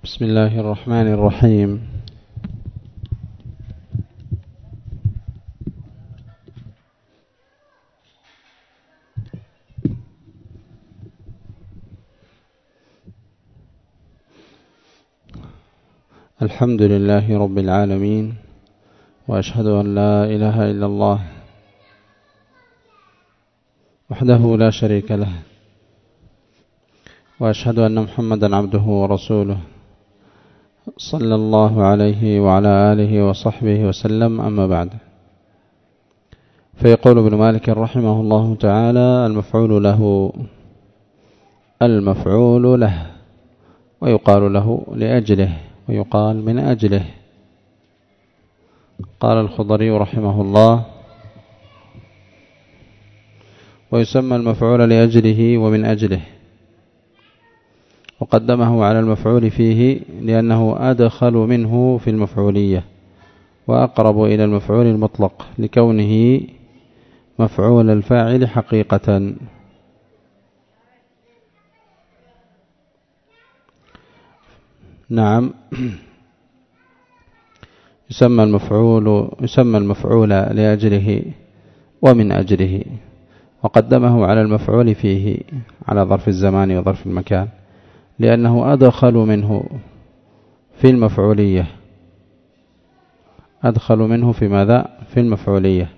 بسم الله الرحمن الرحيم. الحمد لله رب العالمين، وأشهد أن لا إله إلا الله وحده لا شريك له، وأشهد أن محمدا عبده ورسوله صلى الله عليه وعلى آله وصحبه وسلم. أما بعد، فيقول ابن مالك رحمه الله تعالى: المفعول له، ويقال له لأجله، ويقال من أجله. قال الخضري رحمه الله: ويسمى المفعول لأجله ومن أجله، وقدمه على المفعول فيه لأنه أدخل منه في المفعولية، وأقرب إلى المفعول المطلق لكونه مفعول الفاعل حقيقة. نعم، يسمى المفعول لأجله ومن أجله، وقدمه على المفعول فيه على ظرف الزمان وظرف المكان لأنه أدخل منه في المفعولية. أدخل منه في ماذا؟ في المفعولية،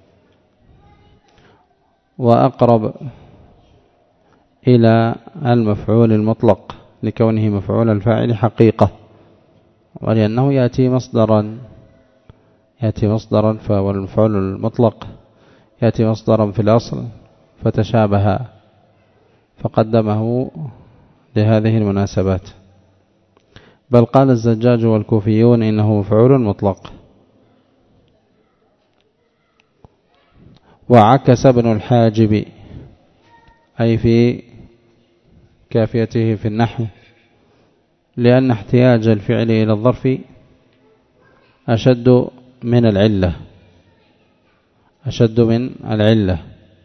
وأقرب إلى المفعول المطلق لكونه مفعول الفاعل حقيقة، ولأنه يأتي مصدرا، والمفعول المطلق يأتي مصدرا في الأصل فتشابه، فقدمه لهذه المناسبات. بل قال الزجاج والكوفيون إنه مفعول مطلق. وعكس ابن الحاجب، أي في كافيته في النحو، لأن احتياج الفعل إلى الظرف أشد من العلة.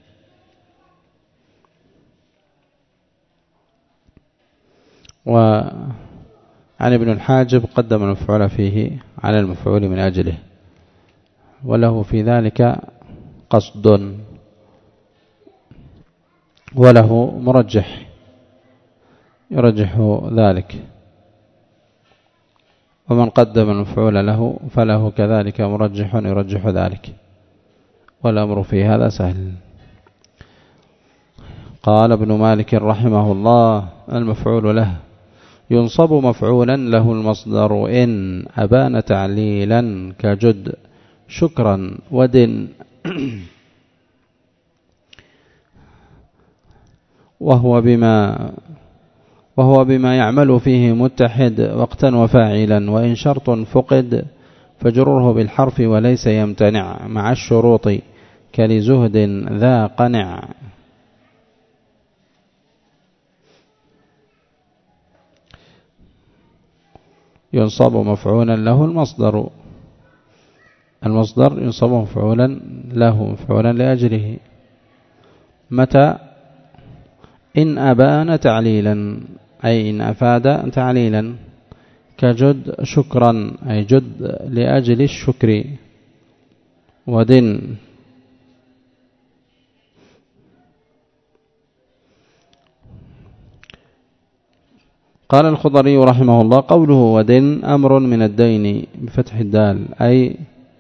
وعن ابن الحاجب قدم المفعول فيه على المفعول من أجله، وله في ذلك قصد، وله مرجح يرجح ذلك. ومن قدم المفعول له فله كذلك مرجح يرجح ذلك، والأمر في هذا سهل. قال ابن مالك رحمه الله: المفعول له ينصب مفعولا له المصدر إن أبان تعليلا كجد شكرا ودن، وهو بما يعمل فيه متحد وقتا وفاعلا. وإن شرط فقد فجره بالحرف وليس يمتنع مع الشروط كلزهد ذا قنع. ينصب مفعولا له المصدر ينصب مفعولا له، مفعولا لأجله، متى؟ إن أبان تعليلا، أي إن أفاد تعليلا، كجد شكرا، أي جد لأجل الشكر، ودن قال الخضري رحمه الله: قوله ودن أمر من الدين بفتح الدال، أي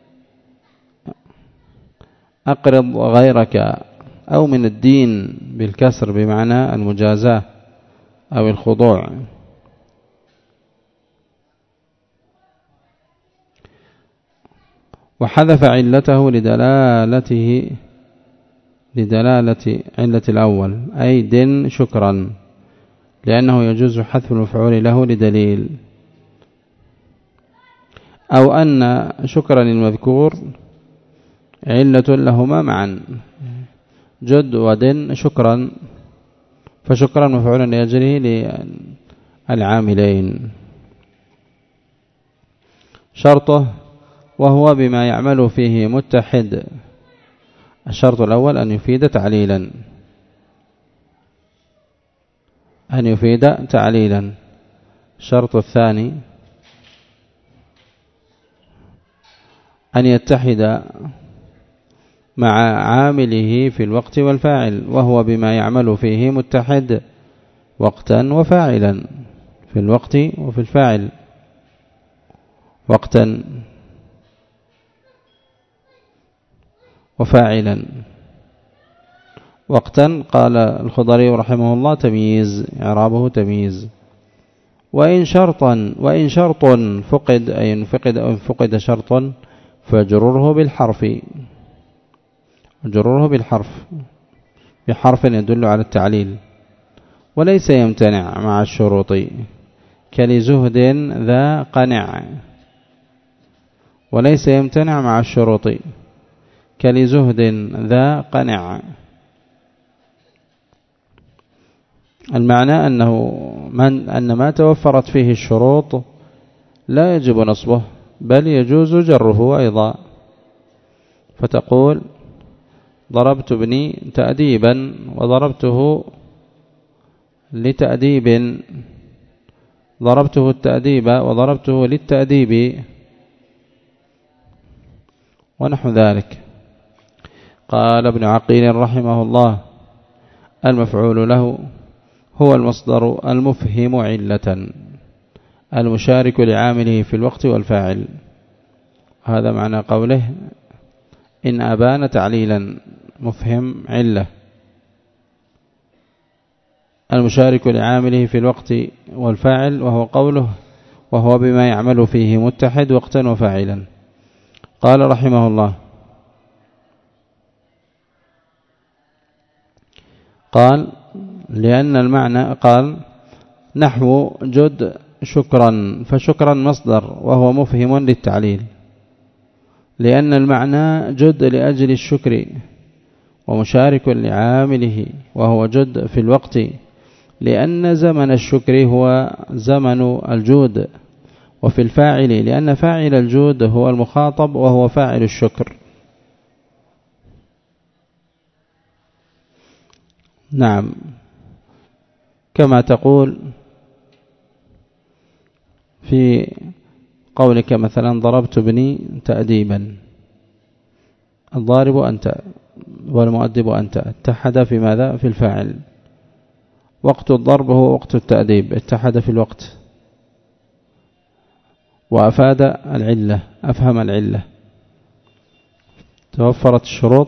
أقرض غيرك، أو من الدين بالكسر بمعنى المجازاة أو الخضوع. وحذف علته لدلالة علة الأول، أي دن شكرا، لأنه يجوز حذف المفعول له لدليل، أو أن شكرا المذكور علة لهما معا، جد ودن شكرا، فشكرا مفعولا لأجله للعاملين. شرطه: وهو بما يعمل فيه متحد. الشرط الأول أن يفيد تعليلا. الشرط الثاني أن يتحد مع عامله في الوقت والفاعل، وهو بما يعمل فيه متحد وقتا وفاعلا، في الوقت وفي الفاعل. وقتا وفاعلا. وقتا قال الخضري رحمه الله تمييز، إعرابه تمييز. وإن شرط فقد، أي فقد شرط، فجرره بالحرف، جرره بالحرف، بحرف يدل على التعليل، وليس يمتنع مع الشروط، كلزهد ذا قنع، وليس يمتنع مع الشروط، كلزهد ذا قنع. المعنى أن ما توفرت فيه الشروط لا يجب نصبه، بل يجوز جره أيضا. فتقول ضربت ابني تأديبا، وضربته لتأديب، ضربته التأديب وضربته للتأديب، ونحو ذلك. قال ابن عقيل رحمه الله المفعول له هو المصدر المفهم علة، المشارك لعامله في الوقت والفاعل. هذا معنى قوله إن أبان تعليلا مفهم علة، المشارك لعامله في الوقت والفاعل، وهو قوله وهو بما يعمل فيه متحد وقتا وفاعلا. قال رحمه الله قال لأن المعنى، قال نحو جد شكرا، فشكرا مصدر وهو مفهم للتعليل، لأن المعنى جد لأجل الشكر، ومشارك لعامله وهو جد في الوقت، لأن زمن الشكر هو زمن الجود، وفي الفاعل لأن فاعل الجود هو المخاطب وهو فاعل الشكر. نعم، كما تقول في قولك مثلا ضربت ابني تأديبا، الضارب أنت والمؤدب أنت، اتحد في ماذا؟ في الفاعل. وقت الضرب هو وقت التأديب، اتحد في الوقت، وأفاد العلة، أفهم العلة، توفرت الشروط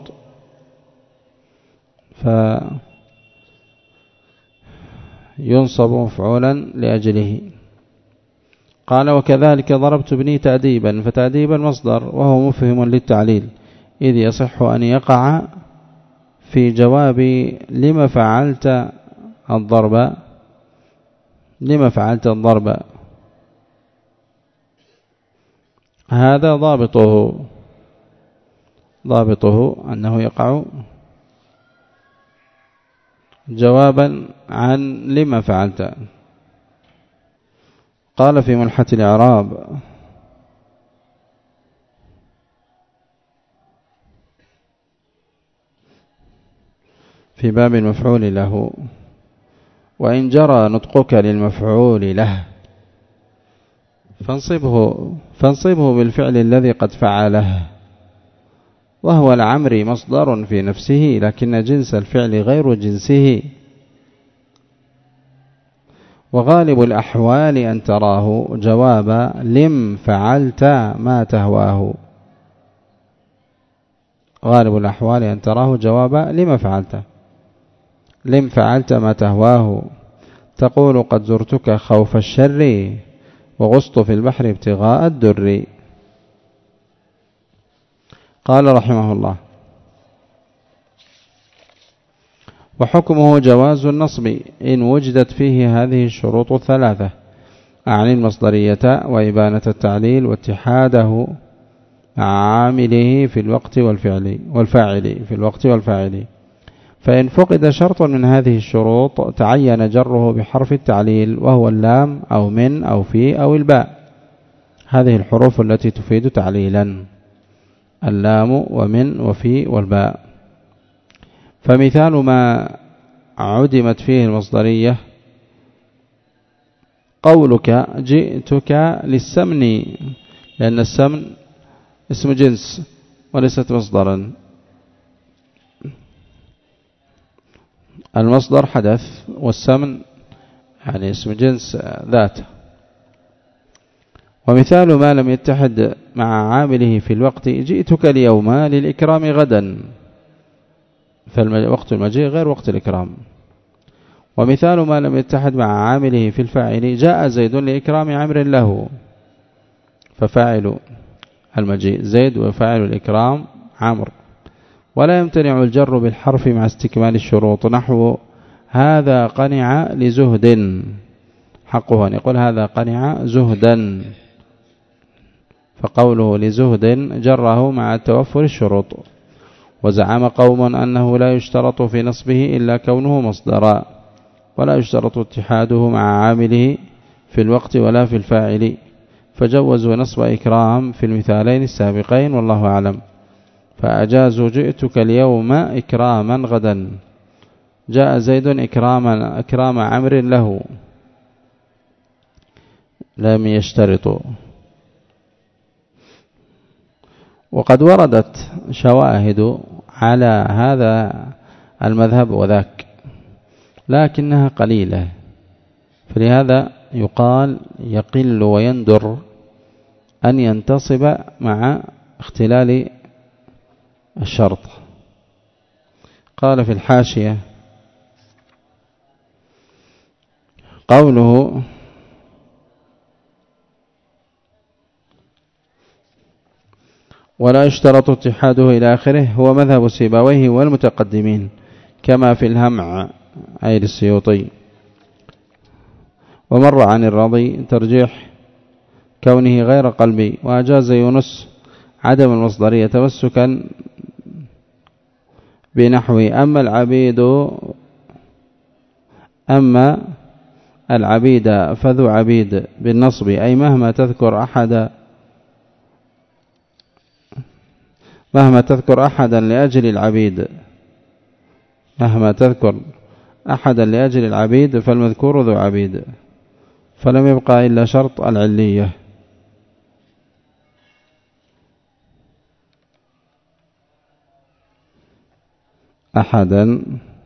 فينصب مفعولا لأجله. قال وكذلك ضربت ابني تأديبا، فتأديبا مصدر وهو مفهم للتعليل، إذ يصح أن يقع في جواب لما فعلت الضرب، لما فعلت الضرب، هذا ضابطه أنه يقع جوابا عن لما فعلت. قال في ملحة الإعراب في باب المفعول له وإن جرى نطقك للمفعول له فانصبه بالفعل الذي قد فعله، وهو العمر مصدر في نفسه لكن جنس الفعل غير جنسه، وغالب الأحوال أن تراه جواب لم فعلت ما تهواه، غالب الأحوال أن تراه جواب لم فعلت، لم فعلت ما تهواه، تقول قد زرتك خوف الشر وغصت في البحر ابتغاء الدر. قال رحمه الله وحكمه جواز النصب إن وجدت فيه هذه الشروط الثلاثة، أعني المصدرية وإبانة التعليل واتحاده مع عامله في الوقت والفاعل في الوقت والفاعل. فإن فقد شرط من هذه الشروط تعين جره بحرف التعليل، وهو اللام أو من أو في أو الباء، هذه الحروف التي تفيد تعليلا، اللام ومن وفي والباء. فمثال ما عدمت فيه المصدرية قولك جئتك للسمن، لأن السمن اسم جنس وليست مصدرا، المصدر حدث والسمن يعني اسم جنس ذاته. ومثال ما لم يتحد مع عامله في الوقت جئتك اليوم للإكرام غدا، فالوقت المجيء غير وقت الإكرام. ومثال ما لم يتحد مع عامله في الفاعل جاء زيد لإكرام عمر له، ففاعل المجيء زيد وفاعل الإكرام عمرو. ولا يمتنع الجر بالحرف مع استكمال الشروط، نحو هذا قنع لزهد، حقه أن يقول هذا قنع زهدا، فقوله لزهد جره مع توفر الشروط. وزعم قوم أنه لا يشترط في نصبه إلا كونه مصدرا، ولا يشترط اتحاده مع عامله في الوقت ولا في الفاعل، فجوزوا نصب إكرام في المثالين السابقين والله أعلم. فأجازوا جئتك اليوم إكراما غدا، جاء زيد إكرام عمر له، لم يشترطوا. وقد وردت شواهد على هذا المذهب وذاك، لكنها قليلة، فلهذا يقال يقل ويندر أن ينتصب مع اختلال الشرط. قال في الحاشية قوله ولا يشترط اتحاده إلى آخره هو مذهب سيبويه والمتقدمين، كما في الهمع أي للسيوطي. ومر عن الرضي ترجيح كونه غير قلبي، وأجاز يونس عدم المصدرية تمسكا بنحوه أما العبيد فذو عبيد بالنصب، أي مهما تذكر أحدا لأجل العبيد، مهما تذكر أحدا لأجل العبيد فالمذكور ذو عبيد، فلم يبقى إلا شرط العلية. أحدا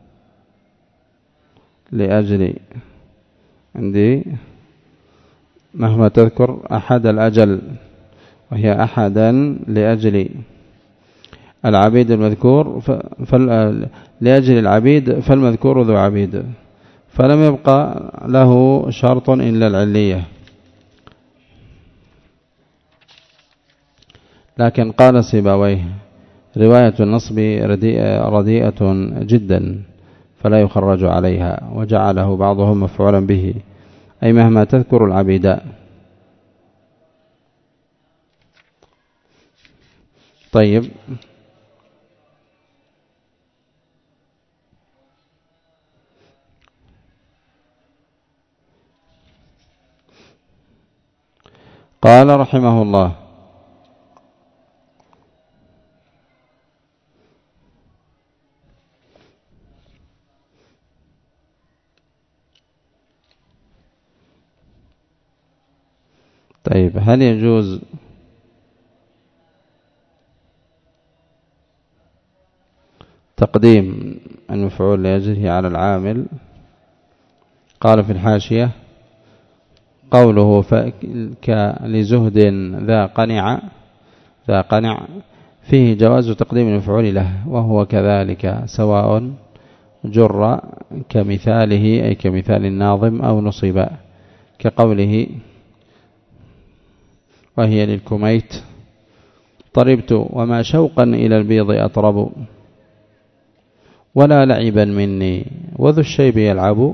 لأجل، عندي مهما تذكر أحد الأجل، وهي أحدا لأجل العبيد المذكور لأجل العبيد فالمذكور ذو عبيد، فلم يبقى له شرط إلا العلية. لكن قال سيبويه رواية النصب رديئة جدا فلا يخرج عليها، وجعله بعضهم مفعولا به، أي مهما تذكر العبيد. طيب، قال رحمه الله طيب، هل يجوز تقديم المفعول لأجله على العامل؟ قال في الحاشية قوله لزهد ذا قنع فيه جواز تقديم المفعول له، وهو كذلك سواء جر كمثاله أي كمثال الناظم أو نصب، كقوله وهي للكميت طربت وما شوقا إلى البيض أطرب، ولا لعبا مني وذو الشيب يلعب.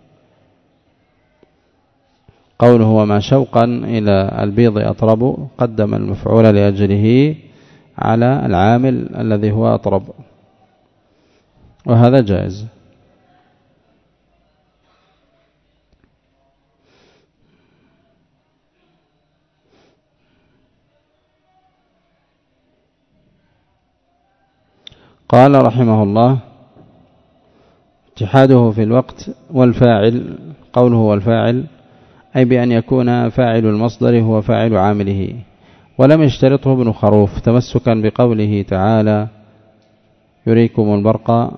قوله وما شوقا إلى البيض أطرب قدم المفعول لأجله على العامل الذي هو أطرب، وهذا جائز. قال رحمه الله اتحاده في الوقت والفاعل، قوله والفاعل أي بأن يكون فاعل المصدر هو فاعل عامله، ولم يشترطه ابن خروف تمسكا بقوله تعالى يريكم البرق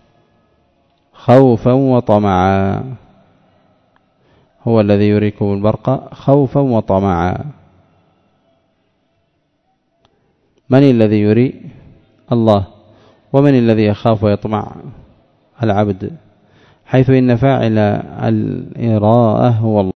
خوفا وطمعا، هو الذي يريكم البرق خوفا وطمعا. من الذي يري؟ الله. ومن الذي يخاف ويطمع؟ العبد، حيث إن فاعل الإراءة هو الله.